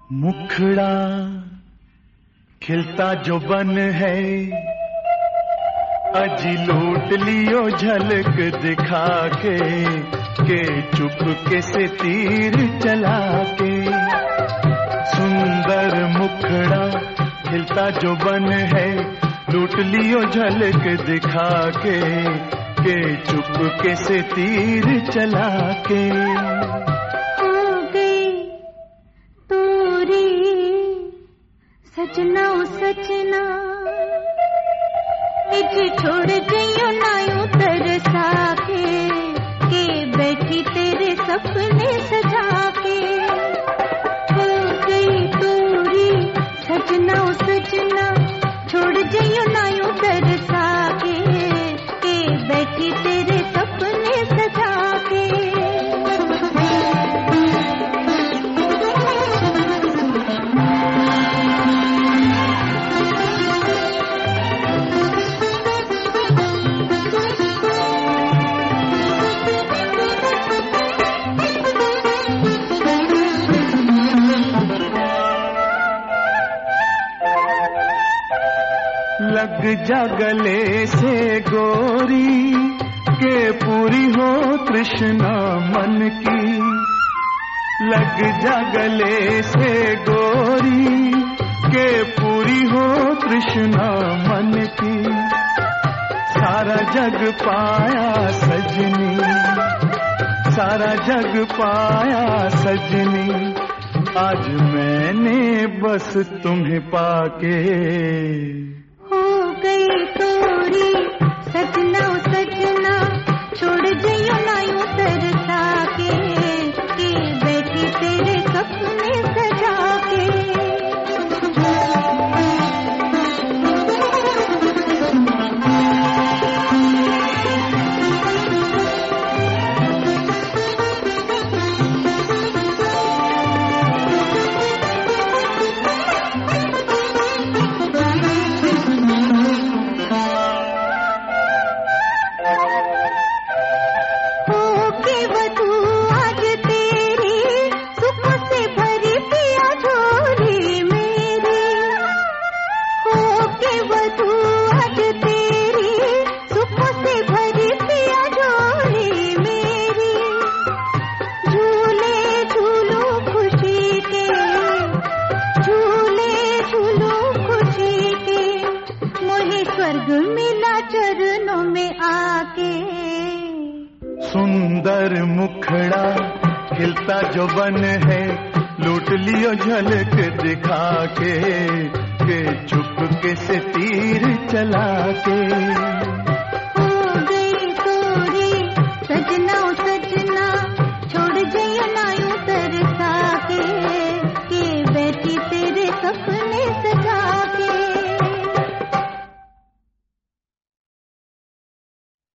मुखड़ा खिलता जो बन है, अजी लूट लियो झलक दिखा के चुपके से तीर चला के। सुंदर मुखड़ा खिलता जो बन है, लूट लियो झलक दिखा के चुपके से तीर चला के। हो गई तोरी सजना सजना, छोड़ जइयो नायू तरसा के बैठी तेरे सपने सजा के। हो गई तोरी सजना सजना, छोड़ जइयो नायू तरसा के बैठी तेरे सपने सजा के। लग जा गले से गोरी के पूरी हो तृष्णा मन की। लग जा गले से गोरी के पूरी हो तृष्णा मन की। सारा जग पाया सजनी, सारा जग पाया सजनी, आज मैंने बस तुम्हें पाके। हो गई तोरी सजना सजना, छोड़ जइयो नायू तरसा के बैठी तेरे सपने सजा के। चरणों में आके। सुंदर मुखड़ा खिलता जो बन है, लूट लियो झलक दिखा के चुपके से तीर चला के। हो गई तोरी सजना सजना, छोड़ जइयो ना